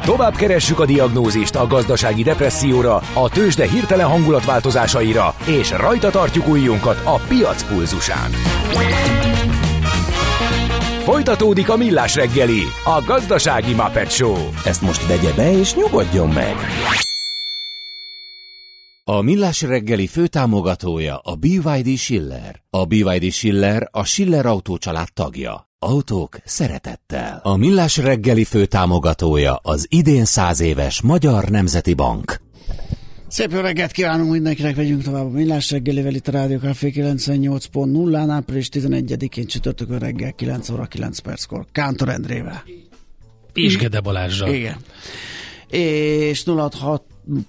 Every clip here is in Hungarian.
Tovább keressük a diagnózist a gazdasági depresszióra, a tőzsde hirtelen hangulatváltozásaira, és rajta tartjuk ujjunkat a piac pulzusán. Folytatódik a Millás reggeli, a gazdasági Muppet Show. Ezt most vegye be és nyugodjon meg! A Millás reggeli főtámogatója a BYD Schiller. A BYD Schiller a Schiller Autó család tagja. Autók szeretettel. A Millás reggeli főtámogatója az idén 100 éves Magyar Nemzeti Bank. Szép jó reggelt kívánunk mindenkinek, vegyünk tovább a Millás reggelivel itt a Rádió Café 98.0-án, április 11-én csütörtökön reggel 9 óra 9 perckor Kántor Endrével. És Gede Balázsral. Igen. És 06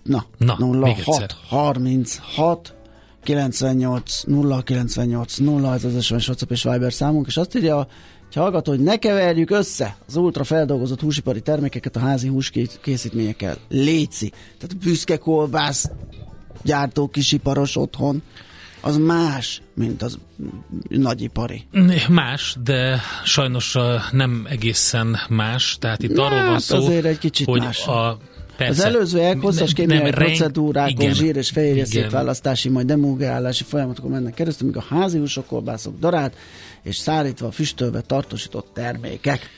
36 98 0 98 0, ez az SMS, WhatsApp és Viber számunk, és azt írja, hogy hallgató, hogy ne keverjük össze az ultra feldolgozott húsipari termékeket a házi húskészítményekkel. Léci. Tehát a büszke kolbász gyártó kisiparos otthon, az más, mint az nagyipari. Más, de sajnos nem egészen más. Tehát itt arról van szó, azért egy kicsit hogy más. Persze, az előzőek hosszas kémiai procedúrákon, zsír és fehérje szétválasztási, majd demulgálási folyamatokon mennek keresztül, míg a házi húsok, kolbászok darált és szárítva, füstölve tartósított termékek.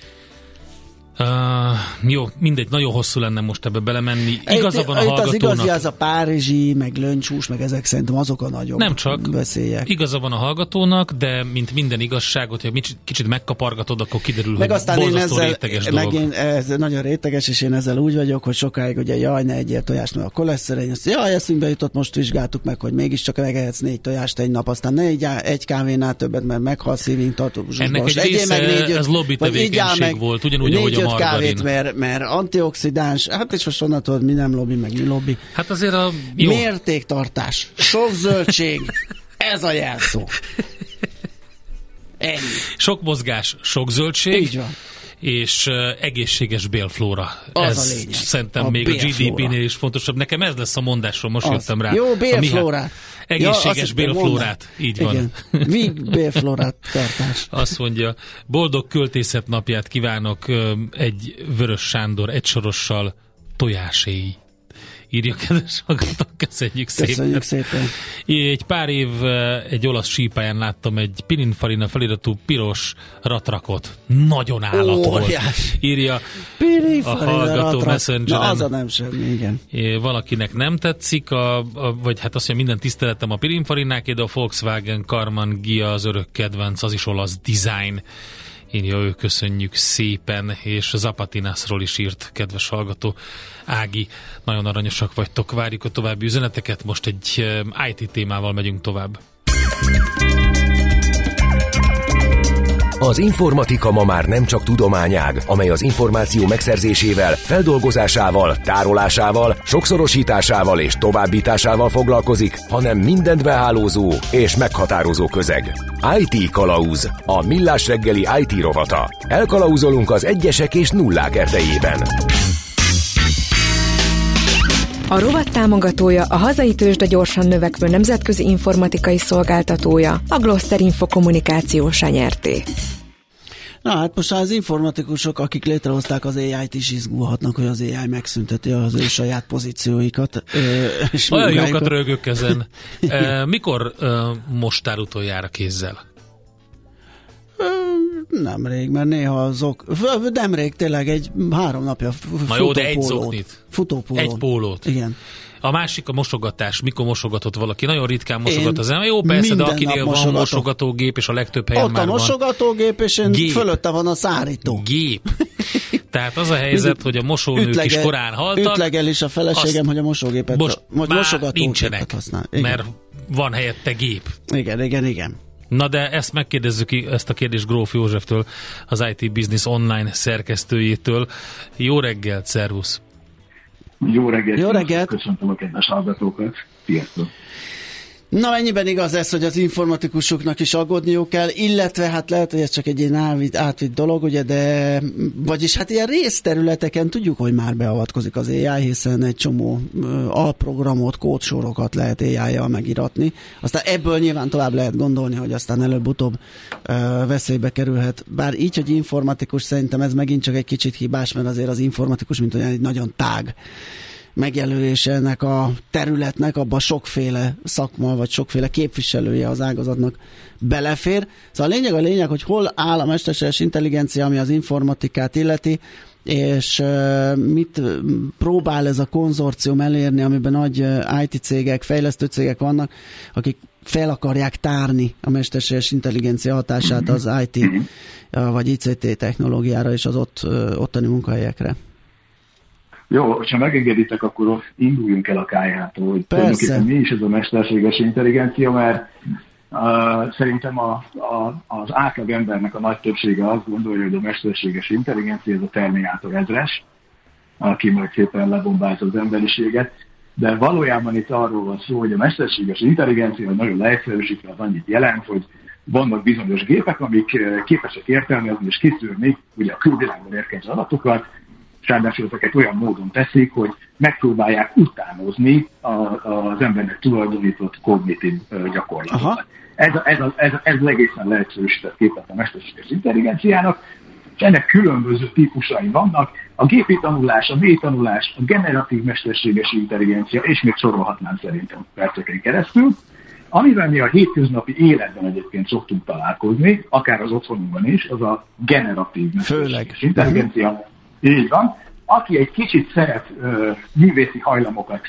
Jó, mindegy, nagyon hosszú lenne most ebbe belemenni. Igaza van a hallgatónak. Az igazi, az a párizsi, meg löncshús, meg ezek szerintem azok a nagyobb nem csak veszélyek. Igaza van a hallgatónak, de mint minden igazságot, hogy kicsit megkapargatod, akkor kiderül, meg hogy aztán borzasztó réteges dolog. Ez nagyon réteges, és én ezzel úgy vagyok, hogy sokáig ugye jaj, ne egyél tojást, mert a koleszterin, azt jaj, eszünkbe jutott, most vizsgáltuk meg, hogy mégiscsak megehetsz 4 tojást egy nap, aztán ne így egy kávénál többet, mert meghal szívingtartó. Ennek egy része, ez lobby tevékenység volt, ugyanúgy, ahogy a margarin. Mert antioxidáns, hát és most onnan tudod, mi nem lobby, meg mi lobby. Hát azért mértéktartás, sok zöldség, ez a jelszó. Ennyi. Sok mozgás, sok zöldség. Így van. És egészséges bélflóra. Az ez a lényeg. Szerintem még a GDP-nél is fontosabb. Nekem ez lesz a mondásról, most jöttem rá. Jó, bélflórát. Egészséges bélflórát. Így van. Igen. Víg bélflórát tartás. Azt mondja, boldog költészet napját kívánok egy Vörös Sándor egysorossal tojáséi. Írja, kedves hallgatók, köszönjük szépen. Egy pár év egy olasz sípályán láttam egy Pininfarina feliratú piros ratrakot. Nagyon állat volt. Írja a hallgató Messengeren. Na, az a nem semmi, igen. Valakinek nem tetszik, vagy hát azt mondja, minden tiszteletem a Pininfarináké, de a Volkswagen Karmann Ghia az örök kedvenc, az is olasz design. Írja ő, köszönjük szépen, és Zapatinasról is írt, kedves hallgató. Ági, nagyon aranyosak vagytok, várjuk a további üzeneteket, most egy IT témával megyünk tovább. Az informatika ma már nem csak tudományág, amely az információ megszerzésével, feldolgozásával, tárolásával, sokszorosításával és továbbításával foglalkozik, hanem mindent behálózó és meghatározó közeg. IT Kalauz, a Millás reggeli IT rovata. Elkalauzolunk az egyesek és nullák erdejében. A rovat támogatója a hazai tőzsde gyorsan növekvő nemzetközi informatikai szolgáltatója, a Gloster Info Kommunikációs Nyrt. Na hát most az informatikusok, akik létrehozták az AI-t is izgulhatnak, hogy az AI megszünteti az ő saját pozícióikat. Olyan jókat rögök ezen. Mikor mostál utoljára kézzel? Nemrég, mert néha azok... Nemrég, tényleg egy 3 napja Na jó, de egy zoknit. Futópólót. Egy pólót. Igen. A másik a mosogatás. Mikor mosogatott valaki? Nagyon ritkán mosogat az ember. Jó, persze, de akinél van mosogatógép, és a legtöbb helyen ott már van. Ott a mosogatógép, és fölötte van a szárító. Gép. Tehát az a helyzet, hogy a mosónők is korán haltak. Ütlegel is a feleségem, hogy a mosógépet most nincsenek, használ. Mert van helyette gép. Igen. Na de ezt megkérdezzük, ezt a kérdést Gróf Józseftől, az IT Business Online szerkesztőjétől. Jó reggelt, szervusz! Jó reggelt! Jó reggelt! Köszöntöm a kedves hallgatókat! Sziasztok! Na, mennyiben igaz ez, hogy az informatikusoknak is aggódniuk kell, illetve hát lehet, hogy ez csak egy ilyen átvitt dolog, ugye, de vagyis hát ilyen részterületeken tudjuk, hogy már beavatkozik az AI, hiszen egy csomó alprogramot, kódsorokat lehet AI-jal megiratni. Aztán ebből nyilván tovább lehet gondolni, hogy aztán előbb-utóbb veszélybe kerülhet. Bár így, hogy informatikus, szerintem ez megint csak egy kicsit hibás, mert azért az informatikus, mint olyan egy nagyon tág megjelölése ennek a területnek, abban sokféle szakma, vagy sokféle képviselője az ágazatnak belefér. Szóval a lényeg, hogy hol áll a mesterséges intelligencia, ami az informatikát illeti, és mit próbál ez a konzorcium elérni, amiben nagy IT cégek, fejlesztő cégek vannak, akik fel akarják tárni a mesterséges intelligencia hatását az IT vagy ICT technológiára és az ottani munkahelyekre. Jó, ha megengeditek, akkor induljunk el a kájától, hogy tulajdonképpen mi is ez a mesterséges intelligencia, mert szerintem az átlag embernek a nagy többsége azt gondolja, hogy a mesterséges intelligencia ez a Terminátor 1000-es, aki majd szépen lebombázza az emberiséget, de valójában itt arról van szó, hogy a mesterséges intelligencia nagyon leegyszerűsítve az annyit jelent, hogy vannak bizonyos gépek, amik képesek értelmezni és kiszűrni ugye a külvilágból érkező adatokat, és ráadásul ezeket olyan módon teszik, hogy megpróbálják utánozni az embernek tulajdonított kognitív gyakorlatokat. Ez egészen leegyszerűsített képet a mesterséges intelligenciának, és ennek különböző típusai vannak. A gépi tanulás, a mély tanulás, a generatív mesterséges intelligencia, és még sorolhatnám szerintem perceken keresztül, amivel mi a hétköznapi életben egyébként szoktunk találkozni, akár az otthonunkban is, az a generatív mesterséges intelligencia. Így van. Aki egy kicsit szeret művészi hajlamokat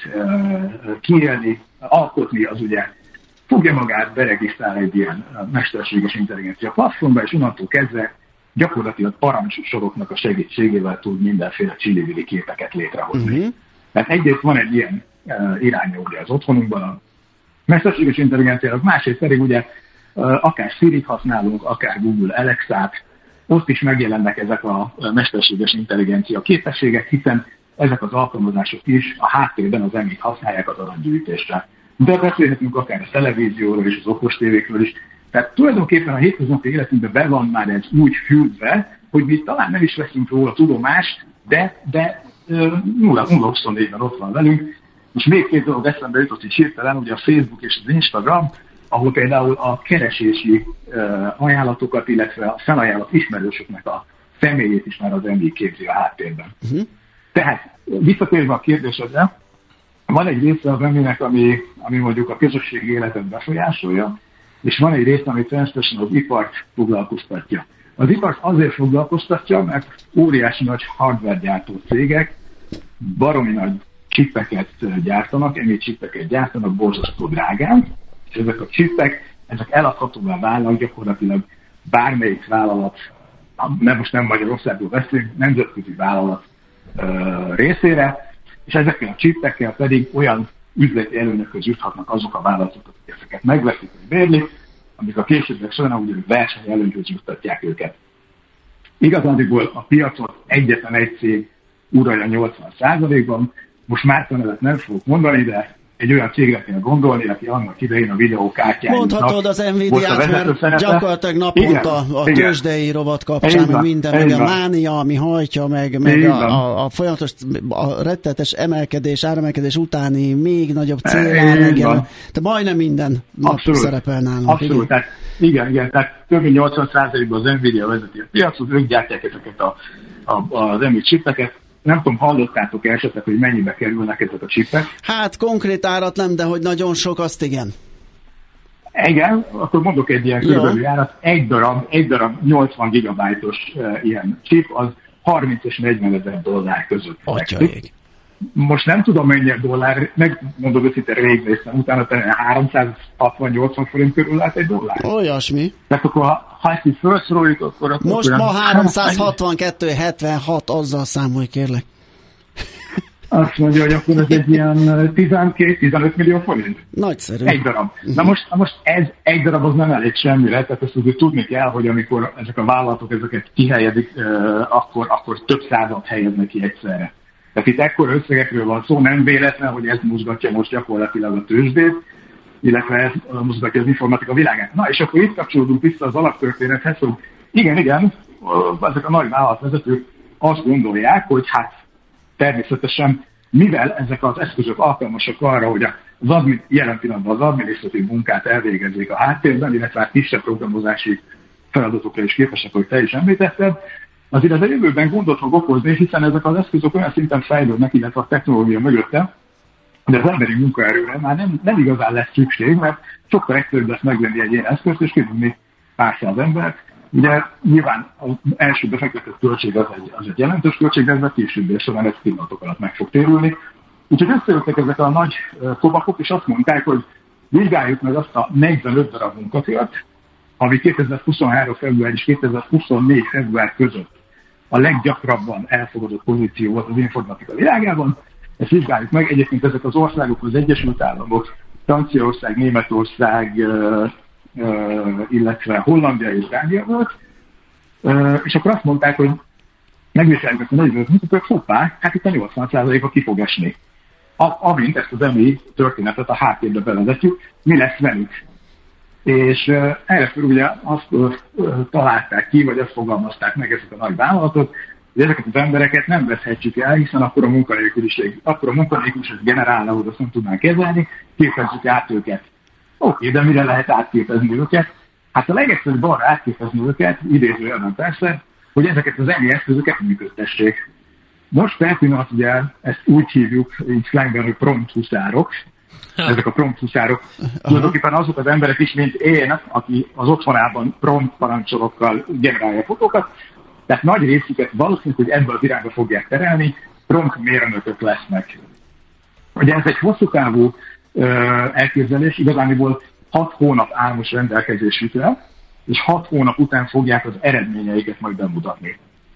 kiélni, alkotni, az ugye fogja magát, beregisztrál egy ilyen mesterséges intelligencia platformba, és onnantól kezdve gyakorlatilag parancssoroknak a segítségével tud mindenféle csili-vili képeket létrehozni. Tehát egyrészt van egy ilyen iránya ugye az otthonunkban a mesterséges intelligenciának, másrészt pedig ugye akár Sirit használunk, akár Google Alexát, ott is megjelennek ezek a mesterséges intelligencia képességek, hiszen ezek az alkalmazások is a háttérben az emit használják az adatgyűjtésre. De beszélhetünk akár a televízióról és az okostévékről is. Tehát tulajdonképpen a hétköznapi életünkben be van már ez úgy fűzve, hogy mi talán nem is veszünk róla tudomást, de 0-24-ben ott van velünk. És még két dolog eszembe jutott így hirtelen, ugye a Facebook és az Instagram, ahol például a keresési ajánlatokat, illetve a felajánlott ismerősöknek a személyét is már az MI képzi a háttérben. Tehát visszatérve a kérdésedre, van egy része az MI-nek, ami mondjuk a közösségi életet befolyásolja, és van egy része, ami természetesen az ipart foglalkoztatja. Az ipart azért foglalkoztatja, mert óriási nagy hardware gyártó cégek baromi nagy csipeket gyártanak, MI csipeket gyártanak borzasztó drágán, és ezek a csipek, ezek eladhatóvá válnak gyakorlatilag bármelyik vállalat, mert most nem Magyarországról beszélünk, nemzetközi vállalat részére, és ezekkel a csipekkel pedig olyan üzleti előnyökhöz juthatnak azok a vállalatok, akik ezeket megveszik, vagy bérlik, amik a későbbiek során úgy versenyelőnyhöz juttatják őket. Igazándiból a piacot egyetlen egy cég uralja 80%-ban, most márkanevet nem fogok mondani, de egy olyan cégre kell gondolni, aki annak idején a videókártyáinknak... Mondhatod az Nvidia-t, mert gyakorlatilag naponta a tőzsdei rovat kapcsán, meg minden, a mánia, ami hajtja, meg a folyamatos, a rettenetes emelkedés, áremelkedés utáni még nagyobb célár megjelen. Tehát majdnem minden nap szerepel nálunk. Abszolút, tehát igen, tehát több mint 80%-ban az Nvidia vezeti a piacot, ők gyártják ezeket az Nvidia chipeket. Nem tudom, hallottátok esetleg, hogy mennyibe kerülnek ezek a csipek? Hát konkrét árat nem, de hogy nagyon sok, azt igen. Igen, akkor mondok egy ilyen körülbelül árat. Egy darab 80 gigabájtos ilyen chip, az 30 és 40 ezer dollár között. Atyaik. Most nem tudom mennyi a dollár, megmondom őszintén, rég néztem, utána 360-80 forint körül lehet egy dollár. Olyasmi. Tehát akkor, ha ezt így felszoroljuk, akkor... Most ma 362,76, azzal számolj, kérlek. Azt mondja, hogy akkor ez egy ilyen 12-15 millió forint. Nagyszerű. Egy darab. Na most ez egy darab az nem elég semmire, tehát ezt azért tudni kell, hogy amikor ezek a vállalatok ezeket kihelyezik, akkor több százat helyeznek ki egyszerre. Tehát itt ekkora összegekről van szó, nem véletlen, hogy ez mozgatja most gyakorlatilag a tőzsdét. illetve ez mozgatja az informatika világát. Na, és akkor itt kapcsolódunk vissza az alaptörténethez, hogy igen, ezek a nagy vállalatvezetők azt gondolják, hogy hát természetesen, mivel ezek az eszközök alkalmasak arra, hogy jelen pillanatban az adminisztratív munkát elvégezzék a háttérben, illetve kisebb programozási feladatokra is képesek, hogy te is említetted, azért ez a jövőben gondot fog okozni, hiszen ezek az eszközök olyan szinten fejlődnek, illetve a technológia mögötte, de az emberi munkaerőre már nem igazán lesz szükség, mert sokkal egyszerűbb lesz megvenni egy ilyen eszközt, és kidobni pár száz embert. Ugye nyilván az első befektetett költség az egy jelentős költség, de ez a később során ez pillanatok alatt meg fog térülni. Úgyhogy összejöttek ezek a nagy kobakok, és azt mondták, hogy vizsgáljuk meg azt a 45 darab munkakört, ami 2023. február és 2024. február között a leggyakrabban elfogadott pozíció volt az informatika világában. Ezt vizsgáljuk meg. Egyébként ezek az országok az Egyesült Államok, Franciaország, Németország, illetve Hollandia és Dánia volt. És akkor azt mondták, hogy megvizsgáljuk ezt a 45 munkakört, hoppá, hát itt a 80%-a ki fog esni. Amint ezt az EMI történetet a háttérbe bevezetjük, mi lesz velük? És erre ugye azt találták ki, vagy azt fogalmazták meg ezek a nagy vállalatok, hogy ezeket az embereket nem veszhetjük el, hiszen akkor a munkanélküliség generálna, hogy azt nem tudnánk kezelni, képezzük át őket. Oké, de mire lehet átképezni őket? Hát a legegyszerűbb arra átképezni őket, idézőjelben persze, hogy ezeket az EMI eszközöket működtessék. Most per pillanat ugye ezt úgy hívjuk, így slangben, hogy prompt huszárok. Ezek a prompt huszárok tulajdonképpen azok az emberek is, mint én, aki az otthonában prompt parancsolokkal generálja fotókat. Tehát nagy részüket valószínűleg, hogy ebből az irányba fogják terelni, prompt mérnökök lesznek. Ugye ez egy hosszú távú elképzelés, igazániból 6 hónap áll most rendelkezésükre, és 6 hónap után fogják az eredményeiket majd bemutatni.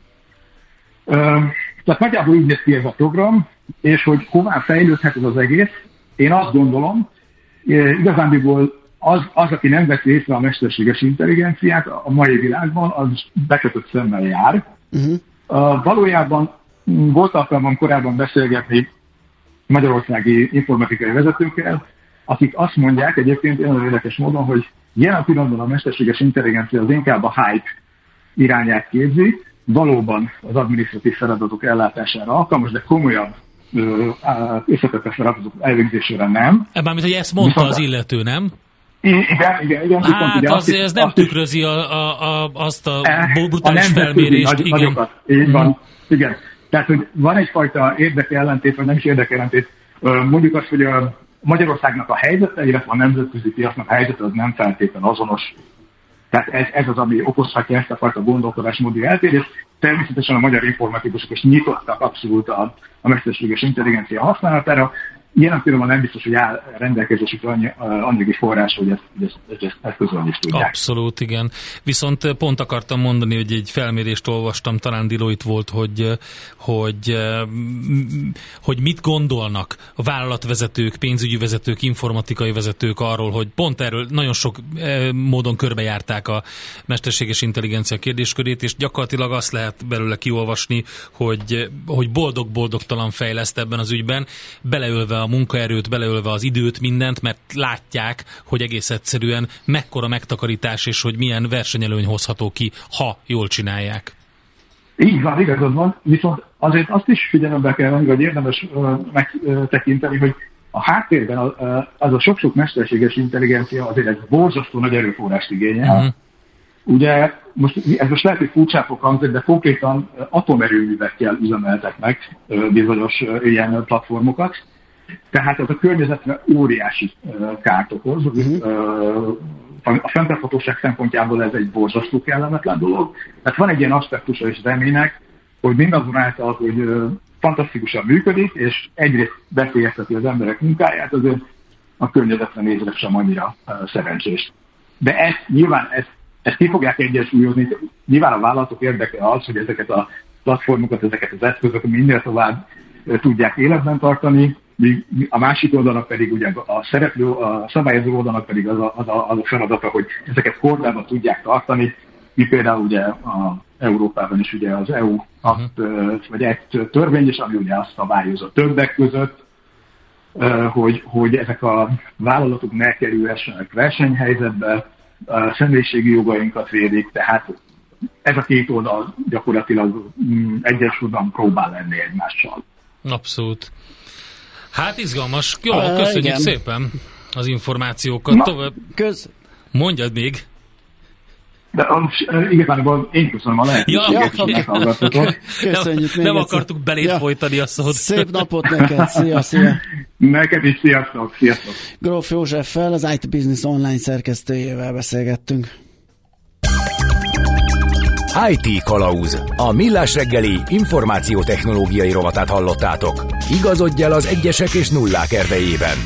Tehát nagyjából így néz ki ez a program, és hogy hová fejlődhet ez az egész, én azt gondolom, igazándiból az, aki nem veszi észre a mesterséges intelligenciát a mai világban, az bekötött szemmel jár. Valójában volt alkalmam korábban beszélgetni magyarországi informatikai vezetőkkel, akik azt mondják egyébként olyan érdekes módon, hogy jelen pillanatban a mesterséges intelligencia az inkább a hype irányát képzi, valóban az adminisztratív feladatok ellátására alkalmas, de komolyabb összetett feladatok elvégzésére nem. Mármint, hogy ezt mondta viszont az illető, nem? Igen. Hát ugye azért ez nem tükrözi azt a brutális felmérést. Nagyokat. Így van. Igen. Tehát, hogy van egyfajta érdekellentét, vagy nem is érdekellentét. Mondjuk azt, hogy a Magyarországnak a helyzete, illetve a nemzetközi piacnak a helyzete az nem feltétlenül azonos. Tehát ez az, ami okozhatja ezt a fajta gondolkodásmódi eltérést. Természetesen a magyar informatikusok is nyitottak abszolút a mesterséges intelligencia használatára. Jelen pillanatban nem biztos, hogy áll rendelkezésükre anyagi forrás, hogy ezt közölni is tudják. Abszolút, igen. Viszont pont akartam mondani, hogy egy felmérést olvastam, talán Deloitte volt, hogy mit gondolnak a vállalatvezetők, pénzügyi vezetők, informatikai vezetők arról, hogy pont erről nagyon sok módon körbejárták a mesterséges intelligencia kérdéskörét, és gyakorlatilag azt lehet belőle kiolvasni, hogy boldog-boldogtalan fejleszt ebben az ügyben, beleölve a munkaerőt, beleölve az időt, mindent, mert látják, hogy egész egyszerűen mekkora megtakarítás, és hogy milyen versenyelőny hozható ki, ha jól csinálják. Így van, igazad van, viszont azért azt is figyelembe kell venni, hogy érdemes megtekinteni, hogy a háttérben az a sok-sok mesterséges intelligencia azért egy borzasztó nagy erőforrást igényel. Ugye ez most lehet, hogy furcsán fog hangzni, de konkrétan atomerőművekkel üzemeltetnek bizonyos ilyen platformokat. Tehát ez a környezetre óriási kárt okoz. A fenntarthatóság szempontjából ez egy borzasztó kellemetlen dolog. Tehát van egy ilyen aspektusa is reménynek, hogy mindazonáltal, hogy fantasztikusan működik, és egyrészt veszélyezteti az emberek munkáját, azért a környezetre nézve sem annyira szerencsés. De nyilván ezt ki fogják egyensúlyozni. Nyilván a vállalatok érdeke az, hogy ezeket a platformokat, ezeket az eszközöket minél tovább tudják életben tartani, a másik oldalnak pedig ugye a szabályozó oldalnak pedig az a feladata, hogy ezeket kordában tudják tartani. Mi például ugye a Európában is ugye az EU vagy egy törvény is, ami ugye azt szabályozza többek között, hogy ezek a vállalatok ne kerülhessenek versenyhelyzetbe, személyiségi jogainkat védik, tehát ez a két oldal gyakorlatilag egyensúlyban próbál lenni egymással. Abszolút. Hát izgalmas. Jó, köszönjük szépen az információkat. Mondjad még. De igazából én köszönöm a lehetőséget, hogy meghallgattatok. Köszönjük. Nem akartuk belét folytani a szót. Szép napot neked, szia! Neked is, sziasztok! Gróf Józseffel, az IT Business Online szerkesztőjével beszélgettünk. IT Kalauz. A Millás reggeli információtechnológiai rovatát hallottátok. Igazodj el az egyesek és nullák erdejében.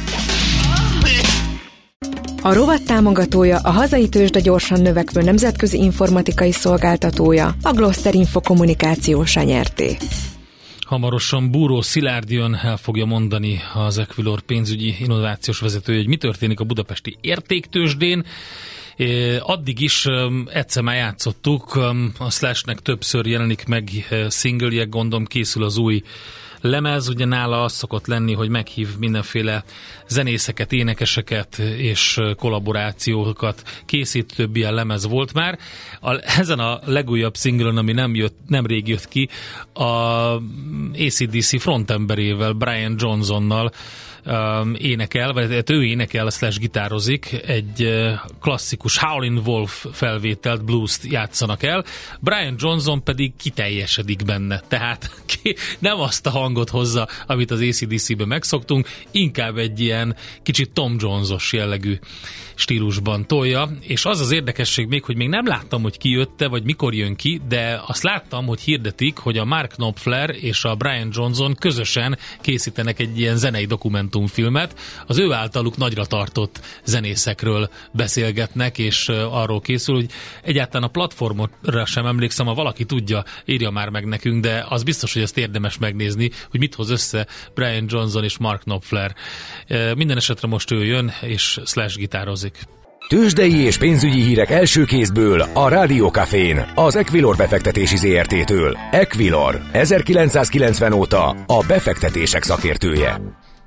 A rovat támogatója a hazai tőzsde gyorsan növekvő nemzetközi informatikai szolgáltatója, a Gloster Info Kommunikációs Nyrt. Hamarosan Búró Szilárd jön, el fogja mondani az Equilor pénzügyi innovációs vezetője, hogy mi történik a budapesti értéktőzsdén. Addig is egyszer már játszottuk, a Slashnek többször jelenik meg singlje, gondolom készül az új lemez, ugye nála az szokott lenni, hogy meghív mindenféle zenészeket, énekeseket és kollaborációkat készít, több ilyen lemez volt már. Ezen a legújabb singlön, ami nemrég jött ki, a AC/DC frontemberével, Brian Johnsonnal énekel, vagy ő énekel, slash gitározik, egy klasszikus Howlin' Wolf felvételt, blues-t játszanak el, Brian Johnson pedig kiteljesedik benne, tehát nem azt a hangot hozza, amit az AC/DC-ben megszoktunk, inkább egy ilyen kicsit Tom Jones-os jellegű stílusban tolja, és az az érdekesség még, hogy még nem láttam, hogy ki jött-e, vagy mikor jön ki, de azt láttam, hogy hirdetik, hogy a Mark Knopfler és a Brian Johnson közösen készítenek egy ilyen zenei dokumentumfilmet. Az ő általuk nagyra tartott zenészekről beszélgetnek, és arról készül, hogy egyáltalán a platformra sem emlékszem, ha valaki tudja, írja már meg nekünk, de az biztos, hogy ezt érdemes megnézni, hogy mit hoz össze Brian Johnson és Mark Knopfler. Minden esetre most ő jön, és slash gitározik. Tőzsdei és pénzügyi hírek első kézből a Rádió Cafén, az Equilor befektetési ZRT-től. Equilor, 1990 óta a befektetések szakértője.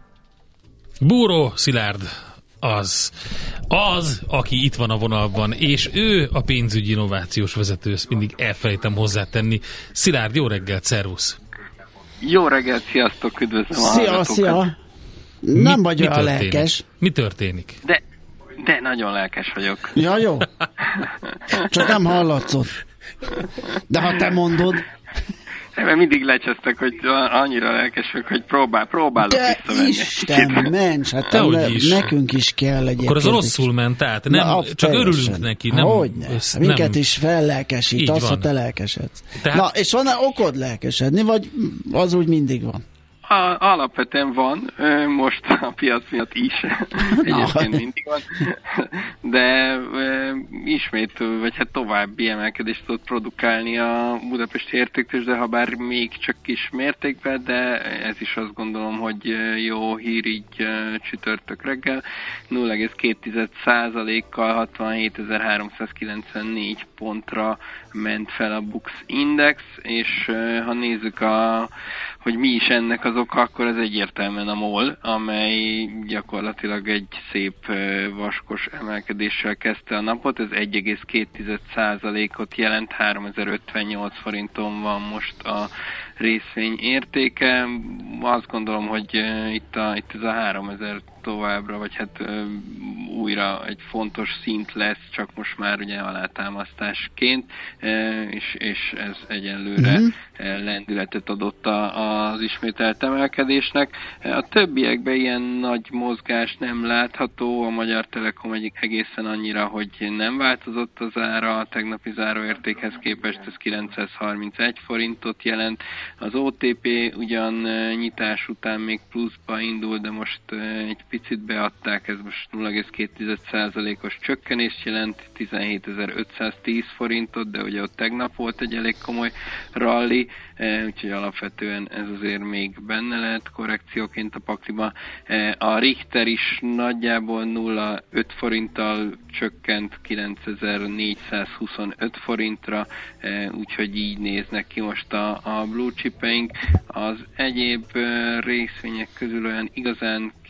Búró Szilárd az, aki itt van a vonalban, és ő a pénzügyi innovációs vezető, ezt mindig elfelejtem hozzátenni. Szilárd, jó reggelt, szervusz! Jó reggelt, sziasztok, üdvözlöm a hallgatókat! Szia! Nem vagy olyan lelkes. Mi történik? De nagyon lelkes vagyok. Ja, jó. Csak nem hallatszott. De ha te mondod... Mert mindig lecsesztek, hogy annyira lelkes vagyok, hogy próbálok visszavenni. Isten, ments, hát nekünk is kell egyébként. Akkor az rosszul ment át, nem, csak örülünk neki. Nem, minket is fellelkesít, az, ha te lelkesedsz. Na, és van-e okod lelkesedni, vagy az úgy mindig van? Alapvetően van, most a piac miatt is, egyébként mindig van, de ismét, vagy hát további emelkedést tud produkálni a budapesti értéktőzsde, ha bár még csak kis mértékben, de ez is azt gondolom, hogy jó hír így csütörtök reggel, 0,2%-kal 67.394 pontra ment fel a Bux Index, és ha nézzük hogy mi is ennek az oka, akkor ez egyértelműen a MOL, amely gyakorlatilag egy szép vaskos emelkedéssel kezdte a napot, ez 1,2%-ot jelent, 3058 forinton van most a részvény értéke. Azt gondolom, hogy itt ez a 3000 továbbra, vagy hát újra egy fontos szint lesz, csak most már ugye alátámasztásként, és ez egyenlőre lendületet adott az ismételt emelkedésnek. A többiekben ilyen nagy mozgás nem látható, a Magyar Telekom egészen annyira, hogy nem változott az ára, a tegnapi záróértékhez képest ez 931 forintot jelent. Az OTP ugyan nyitás után még pluszba indul, de most egy picit beadták, ez most 0,2%-os csökkenést jelent, 17.510 forintot, de ugye ott tegnap volt egy elég komoly rally, úgyhogy alapvetően ez azért még benne lehet korrekcióként a pakliba. A Richter is nagyjából 0,5 forinttal csökkent 9.425 forintra, úgyhogy így néznek ki most a blue chipeink. Az egyéb részvények közül olyan igazán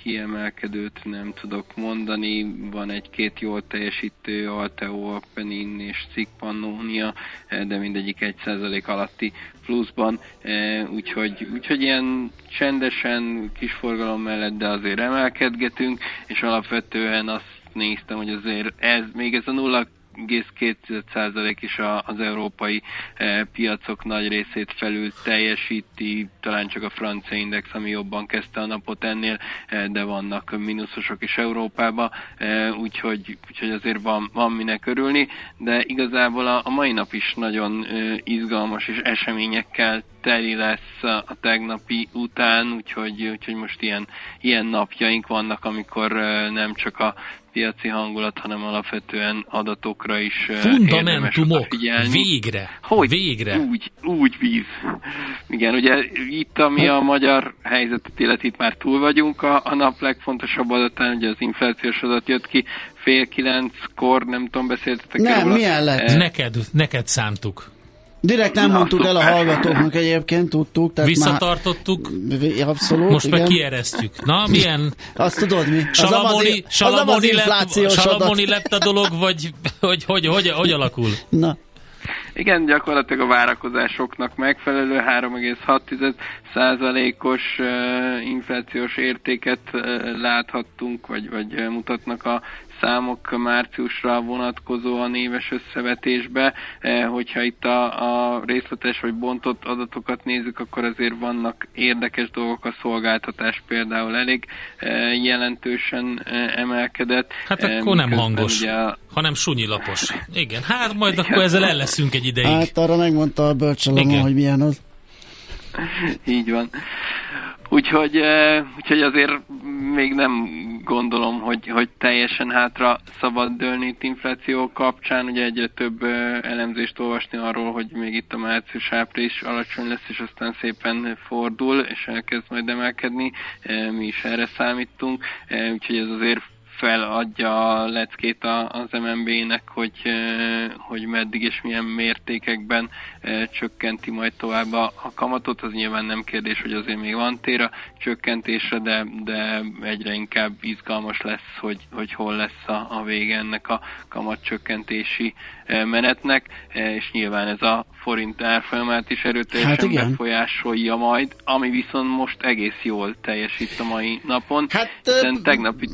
kiemelkedőt nem tudok mondani. Van egy-két jól teljesítő, Alteo, Apenin és Szik Pannonia, de mindegyik 1% alatti pluszban, úgyhogy ilyen csendesen kis forgalom mellett, de azért emelkedgetünk, és alapvetően azt néztem, hogy azért még ez a 0,2% is az európai piacok nagy részét felül teljesíti, talán csak a francia index, ami jobban kezdte a napot ennél, de vannak mínuszosok is Európában, úgyhogy azért van minek örülni, de igazából a mai nap is nagyon izgalmas és eseményekkel teli lesz a tegnapi után, úgyhogy most ilyen napjaink vannak, amikor nem csak a piaci hangulat, hanem alapvetően adatokra is érdemes odafigyelni. Végre! Hogy? Végre! Úgy víz. Igen, ugye itt, ami a magyar helyzetet illeti, itt már túl vagyunk a nap legfontosabb adatán, ugye az inflációs adat jött ki 8:30-kor, nem tudom, beszéltetek nem, milyen lett? Neked szántuk. Direkt nem mondtuk el a hallgatóknak, egyébként tudtuk. Tehát visszatartottuk, abszolút, most igen. meg kieresztjük. Na, milyen? Azt tudod mi? Salamoni lett a dolog, vagy hogy alakul? Na. Igen, gyakorlatilag a várakozásoknak megfelelő 3,6%-os inflációs értéket láthattunk, vagy mutatnak a számok márciusra vonatkozóan éves összevetésbe. Hogyha itt a részletes vagy bontott adatokat nézzük, akkor azért vannak érdekes dolgok. A szolgáltatás például elég jelentősen emelkedett. Hát akkor nem hangos, hanem sunyilapos. Igen, hát majd akkor ezzel el leszünk egy ideig. Hát arra megmondta a bölcsalom, hogy milyen az. Így van. Úgyhogy azért még nem gondolom, hogy teljesen hátra szabad dőlni itt infláció kapcsán. Ugye egyre több elemzést olvasni arról, hogy még itt a március-április alacsony lesz, és aztán szépen fordul, és elkezd majd emelkedni. Mi is erre számítunk, úgyhogy ez azért feladja a leckét az MNB-nek, hogy meddig és milyen mértékekben csökkenti majd tovább a kamatot. Az nyilván nem kérdés, hogy azért még van tér a csökkentésre, de egyre inkább izgalmas lesz, hogy hol lesz a vége ennek a kamatcsökkentési menetnek, és nyilván ez a forint árfolyamát is erőteljesen befolyásolja majd, ami viszont most egész jól teljesít a mai napon. Tegnap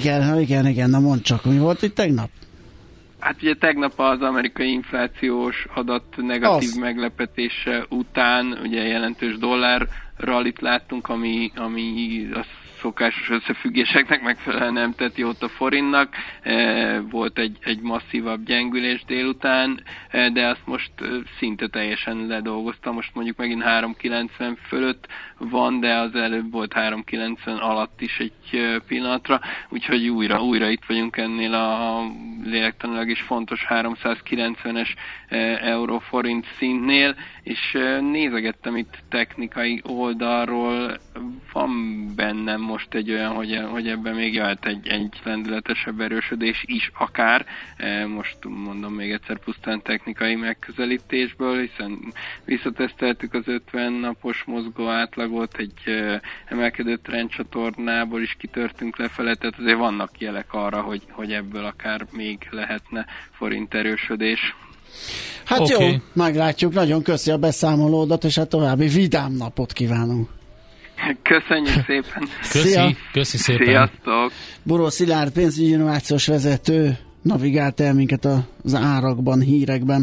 igen, na mondd csak, mi volt itt tegnap? Hát ugye tegnap az amerikai inflációs adat negatív meglepetése után ugye jelentős dollárrallit láttunk, ami a szokásos összefüggéseknek megfelelően nem tett jót a forintnak. Volt egy masszívabb gyengülés délután, de azt most szinte teljesen ledolgoztam. Most mondjuk megint 3,90 fölött van, de az előbb volt 3,90 alatt is egy pillanatra, úgyhogy újra itt vagyunk ennél a lélektanilag is fontos 390-es euró-forint szintnél, és nézegettem itt technikai oldalról, van bennem most egy olyan, hogy ebben még jöhet egy lendületesebb erősödés is akár. Most mondom még egyszer pusztán technikai megközelítésből, hiszen visszateszteltük az 50 napos mozgó átlagot, egy emelkedő trendcsatornából is kitörtünk lefele, tehát azért vannak jelek arra, hogy ebből akár még lehetne forint erősödés. Hát jó, meglátjuk, nagyon köszi a beszámolódat, és a további vidám napot kívánunk. Köszönjük szépen. Köszi szépen. Sziasztok. Buró Szilárd, pénzügyi innovációs vezető, navigált el minket az árakban, hírekben.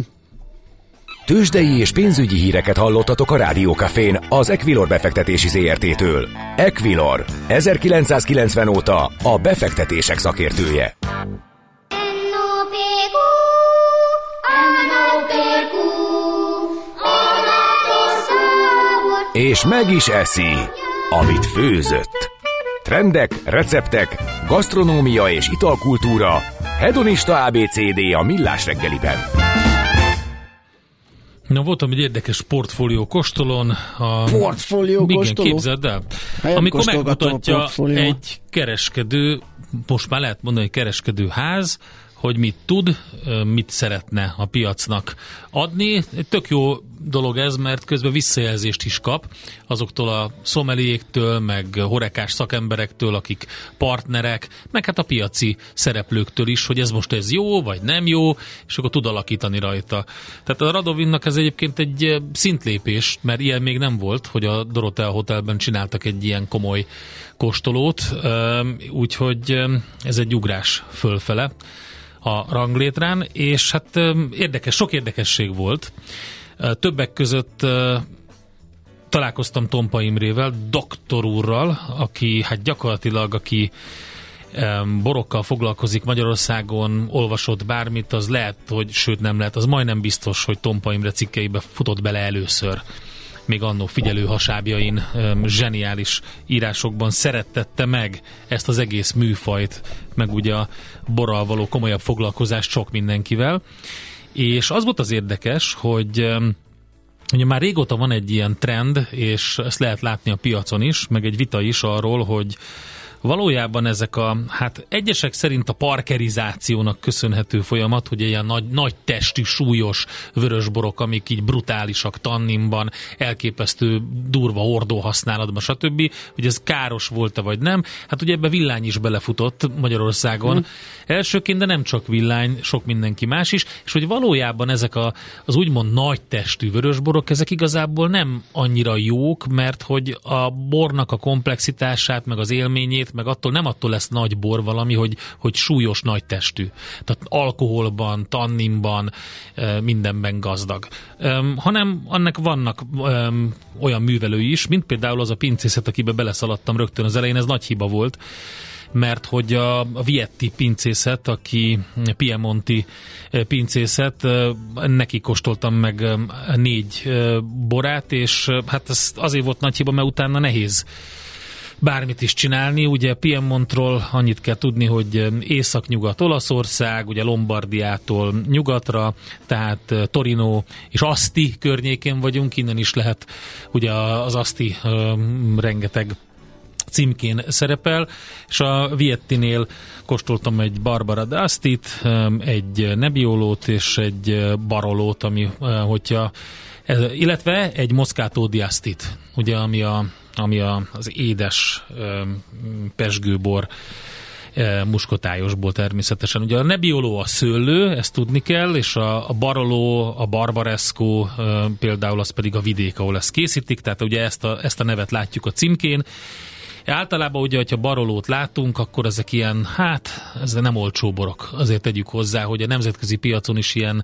Tőzsdei és pénzügyi híreket hallottatok a Rádiókafén az Equilor befektetési ZRT-től. Equilor, 1990 óta a befektetések szakértője. És meg is eszi, amit főzött. Trendek, receptek, gasztronómia és italkultúra, hedonista ABCD a Millás reggeliben. Na, voltam egy érdekes portfólió kóstolón. Portfólió igen, kóstoló? Képzeld el. Amikor megmutatja egy kereskedő, most már lehet mondani, kereskedőház, hogy mit tud, mit szeretne a piacnak adni. Tök jó dolog ez, mert közben visszajelzést is kap azoktól a szomeliéktől, meg horekás szakemberektől, akik partnerek, meg hát a piaci szereplőktől is, hogy ez jó, vagy nem jó, és akkor tud alakítani rajta. Tehát a Radovinnak ez egyébként egy szintlépés, mert ilyen még nem volt, hogy a Dorothea Hotelben csináltak egy ilyen komoly kóstolót, úgyhogy ez egy ugrás fölfele a ranglétrán, és hát sok érdekesség volt. Többek között találkoztam Tompa Imrével, doktor úrral, aki hát gyakorlatilag, aki borokkal foglalkozik Magyarországon, olvasott bármit, az lehet, hogy sőt nem lehet, az majdnem biztos, hogy Tompa Imre cikkeibe futott bele először. Még annó figyelő hasábjain, zseniális írásokban szerettette meg ezt az egész műfajt, meg ugye a borral való komolyabb foglalkozást sok mindenkivel. És az volt az érdekes, hogy ugye már régóta van egy ilyen trend, és ezt lehet látni a piacon is, meg egy vita is arról, hogy valójában ezek egyesek szerint a parkerizációnak köszönhető folyamat, hogy ilyen nagy testű, súlyos vörösborok, amik így brutálisak tanninban, elképesztő durva hordó használatban, stb., hogy ez káros volt-e vagy nem. Hát ugye ebbe Villány is belefutott Magyarországon elsőként, de nem csak Villány, sok mindenki más is, és hogy valójában ezek az úgymond nagy testű vörösborok, ezek igazából nem annyira jók, mert hogy a bornak a komplexitását, meg az élményét, meg nem attól lesz nagy bor valami, hogy súlyos nagy testű. Tehát alkoholban, tanninban, mindenben gazdag. Hanem annak vannak olyan művelői is, mint például az a pincészet, akibe beleszaladtam rögtön az elején, ez nagy hiba volt, mert hogy a Vietti pincészet, aki piemonti pincészet, neki kóstoltam meg 4 borát, és hát ez azért volt nagy hiba, mert utána nehéz bármit is csinálni. Ugye Piemontról annyit kell tudni, hogy északnyugat Olaszország, ugye Lombardiától nyugatra, tehát Torino és Asti környékén vagyunk, innen is lehet, ugye az Asti rengeteg címkén szerepel, és a Viettinél kóstoltam egy Barbara d'Astit, egy Nebbiolót és egy Barolót, illetve egy Moscato d'Astit, ugye ami az édes pezsgőbor, muskotályosból természetesen. Ugye a Nebbioló a szőlő, ezt tudni kell, és a Barolo, a Barbaresco például az pedig a vidék, ahol ezt készítik, tehát ugye ezt a nevet látjuk a címkén. Általában ugye, hogyha Barolót látunk, akkor ezek ilyen, ez nem olcsó borok. Azért tegyük hozzá, hogy a nemzetközi piacon is ilyen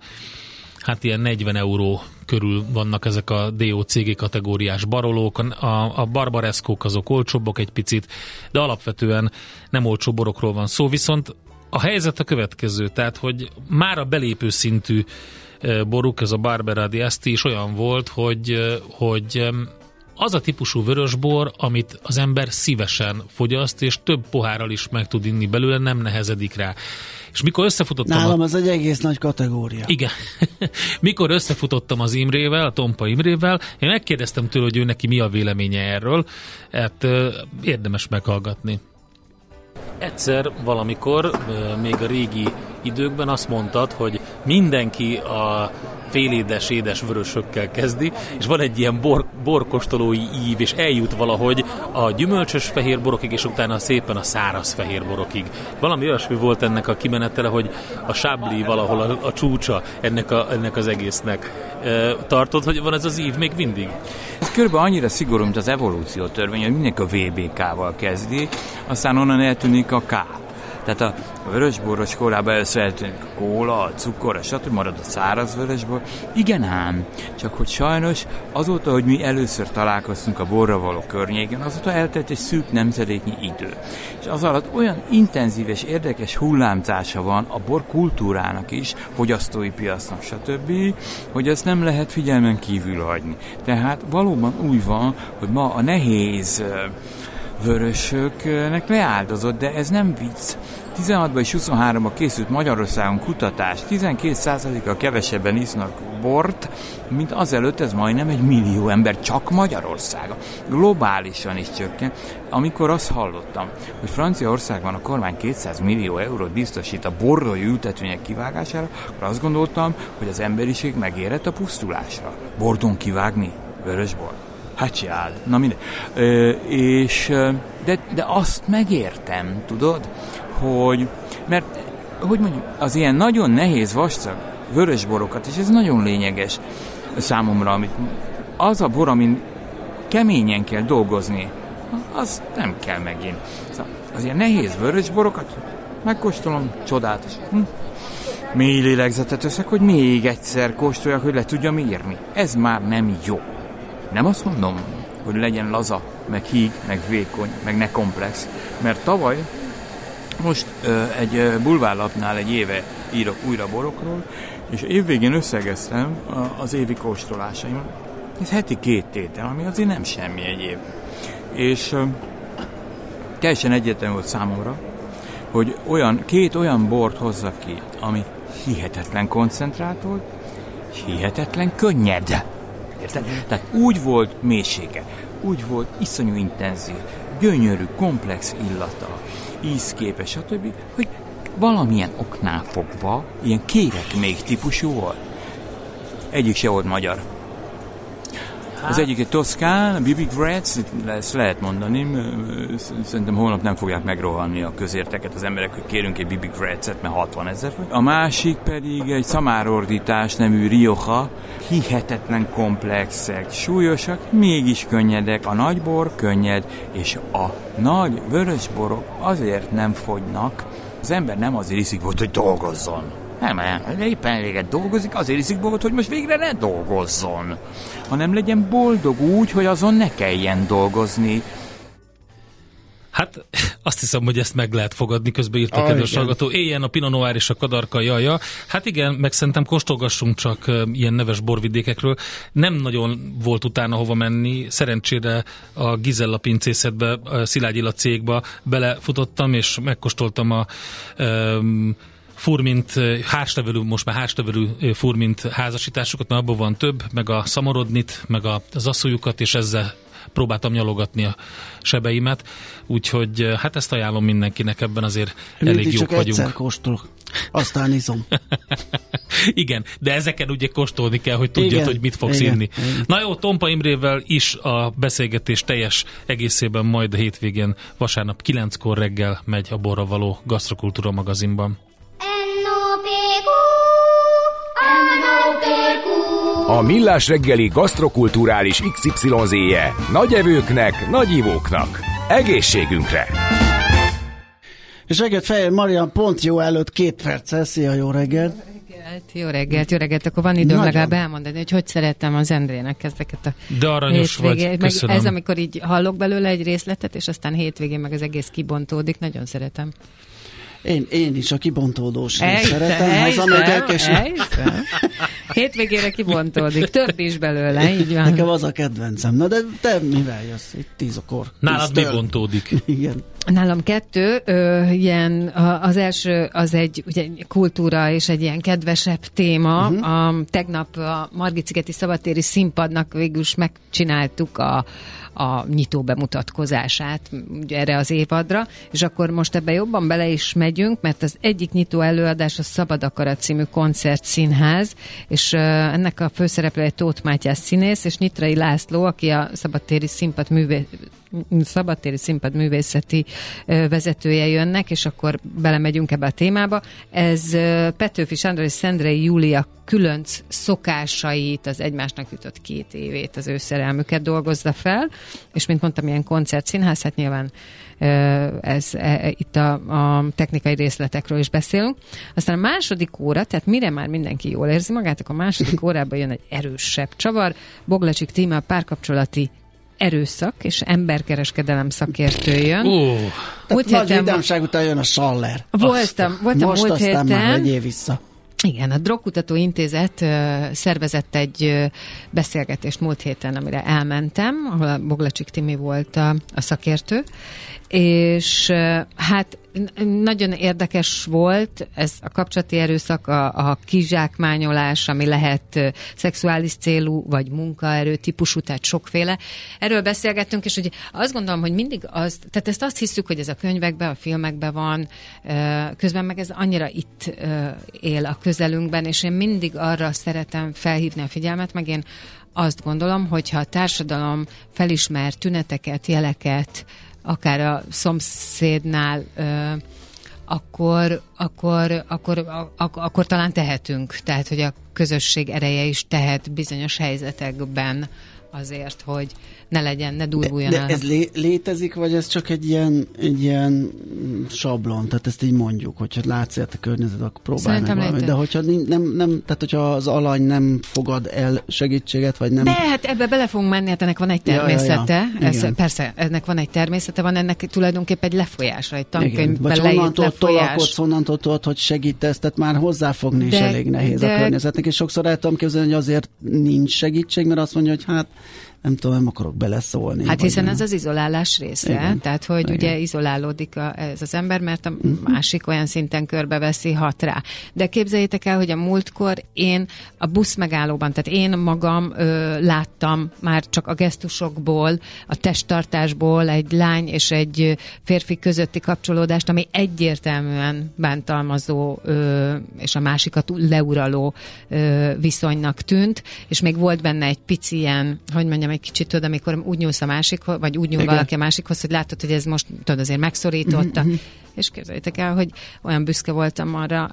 40 euró körül vannak ezek a DOCG kategóriás barolók, a barbareszkók azok olcsóbbak egy picit, de alapvetően nem olcsó borokról van szó, viszont a helyzet a következő, tehát hogy már a belépő szintű boruk, ez a Barbara d'Asti is olyan volt, hogy az a típusú vörösbor, amit az ember szívesen fogyaszt, és több pohárral is meg tud inni belőle, nem nehezedik rá. És mikor összefutottam... Nálam ez egy egész nagy kategória. Igen. Mikor összefutottam az Imrével, a Tompa Imrével, én megkérdeztem tőle, hogy ő neki mi a véleménye erről. Hát érdemes meghallgatni. Egyszer valamikor, még a régi időkben azt mondtad, hogy mindenki a félédes, édes vörösökkel kezdi, és van egy ilyen borkostolói ív, és eljut valahogy a gyümölcsös fehér borokig, és utána szépen a száraz fehér borokig. Valami olyasmi volt ennek a kimenetele, hogy a Chablis valahol a csúcsa ennek az egésznek. Tartod, hogy van ez az ív még mindig? Ez körülbelül annyira szigorú, mint az evolúció törvény, hogy mindenki a VBK-val kezdi, aztán onnan eltűnik a K. Tehát a vörösboros korában először eltűnik a kóla, a cukor, stb. Marad a száraz vörösbor. Igen ám, csak hogy sajnos azóta, hogy mi először találkoztunk a borra való környéken, azóta eltelt egy szűk nemzedéknyi idő. És az alatt olyan intenzív és érdekes hullámzása van a bor kultúrának is, fogyasztói piacnak, stb., hogy ezt nem lehet figyelmen kívül hagyni. Tehát valóban úgy van, hogy ma a nehéz vörösöknek leáldozott, de ez nem vicc. 16-ban és 23-ban készült Magyarországon kutatás, 12%-kal kevesebben isznak bort, mint azelőtt, ez majdnem 1 millió ember csak Magyarországon. Globálisan is csökken. Amikor azt hallottam, hogy Franciaországban a kormány 200 millió eurót biztosít a borrói ültetvények kivágására, akkor azt gondoltam, hogy az emberiség megérett a pusztulásra. Bordon kivágni? Vörösbor? Hát csináld. Na mindegy. De azt megértem, tudod, mert mondjuk, az ilyen nagyon nehéz vastag vörösborokat, és ez nagyon lényeges számomra, az a bor, amin keményen kell dolgozni, az nem kell megint. Szóval az ilyen nehéz vörösborokat megkóstolom, csodálatos. Mély lélegzetet veszek, hogy még egyszer kóstoljak, hogy le tudjam írni. Ez már nem jó. Nem azt mondom, hogy legyen laza, meg híg, meg vékony, meg ne komplex, mert tavaly most egy bulvárlapnál egy éve írok újra borokról, és évvégén összegeztem az évi kóstolásaimat. Ez heti 2 tétel, ami azért nem semmi egy év. És teljesen egyértelmű volt számomra, hogy 2 olyan bort hozzak ki, ami hihetetlen koncentrált volt, és hihetetlen könnyed. Érted? Tehát úgy volt mélysége, úgy volt iszonyú intenzív, gyönyörű, komplex illata, ízképes, stb., hogy valamilyen oknál fogva ilyen kérek még típusú volt. Egyik se volt magyar. Az egyik egy toszkán, a Bibi Gretz, ezt lehet mondani, szerintem holnap nem fogják megrohanni a közérteket az emberek, hogy kérünk egy Bibi Gretzet, mert 60 000 fogy. A másik pedig egy szamárordítás nemű Rioja, hihetetlen komplexek, súlyosak, mégis könnyedek. A nagybor könnyed, és a nagy vörösborok azért nem fogynak. Az ember nem azért iszik bort, hogy dolgozzon. Nem, éppen eléget dolgozik, azért iszik bort, hogy most végre ne dolgozzon. Hanem legyen boldog úgy, hogy azon ne kelljen dolgozni. Hát azt hiszem, hogy ezt meg lehet fogadni, közben írt a kedves hallgató. Éljen a Pinot Noir és a kadarka, jaja. Hát igen, meg szerintem kóstolgassunk csak ilyen neves borvidékekről. Nem nagyon volt utána hova menni. Szerencsére a Gizella pincészetbe, a Szilágyi Éla cégbe belefutottam, és megkóstoltam a furmint, most már házlevelű furmint házasításokat, mert abban van több, meg a szamorodnit, meg az asszonyukat, és ezzel próbáltam nyalogatni a sebeimet, úgyhogy hát ezt ajánlom mindenkinek, ebben azért elég jók vagyunk. Egyszer kóstolok, aztán iszom. Igen, de ezeken ugye kóstolni kell, hogy tudjad, hogy mit fogsz inni. Na jó, Tompa Imrével is a beszélgetés teljes egészében majd a hétvégén vasárnap 9-kor reggel megy a Borra Való Gasztrokultúra magazinban. A Millás reggeli gasztrokulturális XYZ-je nagy evőknek, nagy ivóknak. Egészségünkre! És reggelt Fejér Marian pont jó előtt 2 perccel. Szia, jó reggelt! Jó reggelt. Akkor van időm legalább elmondani, hogy szeretem az Endrének ezeket a de aranyos vagy, köszönöm. Ez amikor így hallok belőle egy részletet, és aztán hétvégén meg az egész kibontódik, nagyon szeretem. Én is a kibontódós szeretem. Ez hétvégére kibontódik. Több is belőle, így van. Nekem az a kedvencem. Na de te mivel jössz? Itt 10-kor. Nálad mi bontódik? Igen. Nálam 2, ilyen, az első az egy ugye, kultúra és egy ilyen kedvesebb téma. Tegnap a Margit-szigeti szabadtéri színpadnak végül is megcsináltuk a nyitó bemutatkozását ugye, erre az évadra, és akkor most ebbe jobban bele is megyünk, mert az egyik nyitó előadás a Szabad Akarat című koncertszínház, és ennek a főszereplője Tóth Mátyás színész, és Nyitrai László, aki a szabadtéri színpad művészeti vezetője jönnek, és akkor belemegyünk ebbe a témába. Ez Petőfi Sándor és Szendrei Júlia különc szokásait, az egymásnak jutott 2 évét, az ő szerelmüket dolgozza fel, és mint mondtam, ilyen koncertszínház, hát nyilván itt a technikai részletekről is beszélünk. Aztán a második óra, tehát mire már mindenki jól érzi magát, akkor a második órában jön egy erősebb csavar. Boglacsik Tíme, a párkapcsolati erőszak és emberkereskedelem szakértőjön. Tehát nagy vidámság után jön a Schaller. Voltam most múlt héten. Már vegyél vissza. Igen, a Drogkutató Intézet szervezett egy beszélgetést múlt héten, amire elmentem, ahol a Boglacsik Timi volt a szakértő, és hát nagyon érdekes volt ez a kapcsolati erőszak, a kizsákmányolás, ami lehet szexuális célú, vagy munkaerő típusú, tehát sokféle. Erről beszélgettünk, és ugye azt gondolom, hogy mindig tehát ezt azt hiszük, hogy ez a könyvekben, a filmekben van, közben meg ez annyira itt él a közelünkben, és én mindig arra szeretem felhívni a figyelmet, meg én azt gondolom, hogyha a társadalom felismer tüneteket, jeleket, akár a szomszédnál, akkor talán tehetünk. Tehát, hogy a közösség ereje is tehet bizonyos helyzetekben azért, hogy ne durvuljon el. De ez létezik, vagy ez csak egy ilyen sablon? Tehát ezt így mondjuk, hogyha látsz a környezet, akkor próbálj meg valamit. De hogyha nem, tehát hogyha az alany nem fogad el segítséget, vagy nem... De hát ebbe bele fogunk menni, hát ennek van egy természete. Persze, ennek van egy természete, van ennek tulajdonképpen egy lefolyása, egy tankönyvben leírt lefolyás. Onnantól tudod, hogy segítesz, tehát már hozzáfogni is elég nehéz a környezetnek, és sokszor el tudom képzelni, hogy azért nincs segítség, mert azt mondja, hogy hát nem tudom, nem akarok beleszólni. Hát hiszen ez az izolálás része, igen. Tehát hogy igen. Ugye izolálódik ez az ember, mert a másik olyan szinten körbeveszi, hat rá. De képzeljétek el, hogy a múltkor én a busz megállóban, tehát én magam láttam már csak a gesztusokból, a testtartásból egy lány és egy férfi közötti kapcsolódást, ami egyértelműen bántalmazó és a másikat leuraló viszonynak tűnt, és még volt benne egy pici ilyen, hogy mondjam, egy kicsit tudod, amikor úgy nyúlsz a másikhoz, vagy úgy nyúl valaki a másikhoz, hogy látod, hogy ez most tudod, azért megszorította. És képzeljétek el, hogy olyan büszke voltam arra,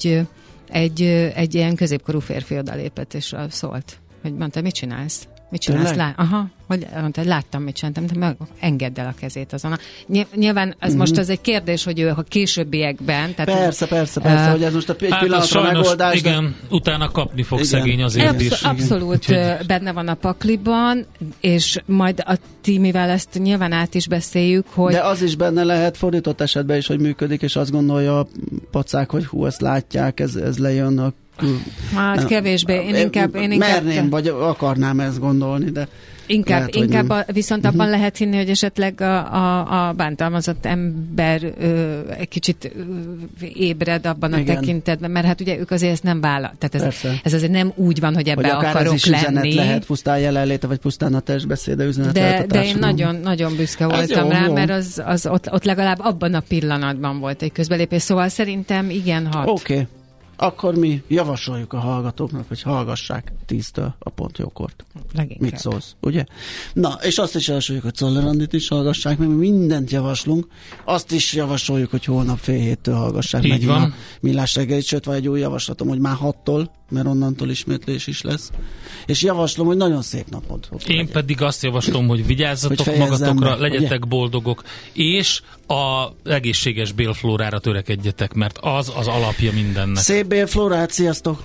egy ilyen középkorú férfi odalépett, és szólt, hogy mondta, mit csinálsz? Mit csinálsz? Hogy mondta, hogy láttam, mit csináltam, meg engedd el a kezét azon. Nyilván ez most az egy kérdés, hogy ő a későbbiekben... Tehát, persze, hogy ez most egy pillanatra megoldás. Igen, utána kapni fog szegény azért is. Abszolút benne van a pakliban, és majd a Timivel ezt nyilván át is beszéljük, hogy... De az is benne lehet fordított esetben is, hogy működik, és azt gondolja a pacák, hogy ezt látják, ez lejön a hát kevésbé. Én inkább merném, vagy akarnám ezt gondolni, de Inkább viszont abban lehet hinni, hogy esetleg a bántalmazott ember egy kicsit ébred abban a tekintetben, mert hát ugye ők azért ezt nem vállal. Tehát ez azért nem úgy van, hogy ebbe akarok lenni. Lehet pusztán jelenléte, vagy pusztán a testbeszéde üzenet. De én nagyon büszke voltam rá, mert az ott legalább abban a pillanatban volt egy közbelépés. Szóval szerintem igen hat. Oké. Akkor mi javasoljuk a hallgatóknak, hogy hallgassák 10-től a Pont Jókort. Leginkább. Mit szólsz, ugye? Na, és azt is javasoljuk, hogy Czoller Andit is hallgassák, mert mi mindent javaslunk. Azt is javasoljuk, hogy holnap 6:30-től hallgassák így meg van. A Millás reggelit, sőt, vagy egy új javaslatom, hogy már 6-tól, mert onnantól ismétlés is lesz. És javaslom, hogy nagyon szép napot. Én pedig azt javaslom, hogy vigyázzatok magatokra, legyetek ugye? Boldogok, és a egészséges bélflórára törekedjetek, mert az az alapja mindennek. Szép bélflórát, sziasztok!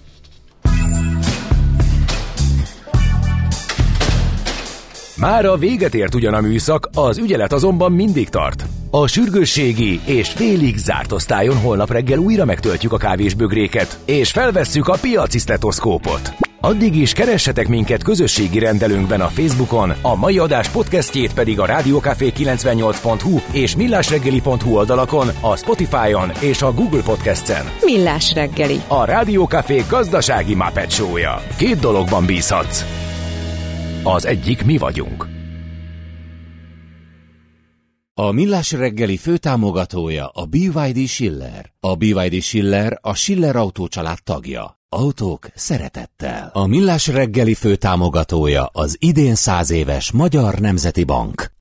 Mára véget ért ugyan a műszak, az ügyelet azonban mindig tart. A sürgősségi és félig zárt osztályon holnap reggel újra megtöltjük a kávésbögréket, és felvesszük a piaci sztetoszkópot. Addig is keressetek minket közösségi rendelőnkben a Facebookon, a mai adás podcastjét pedig a rádiókafé98.hu és millásreggeli.hu oldalakon, a Spotify-on és a Google Podcast-en. Millás reggeli. A Rádiókafé gazdasági Muppet show-ja. 2 dologban bízhatsz. Az egyik mi vagyunk. A Millás reggeli főtámogatója a BYD Schiller. A BYD Schiller a Schiller Autó család tagja. Autók szeretettel. A Millás reggeli főtámogatója az idén 100 éves Magyar Nemzeti Bank.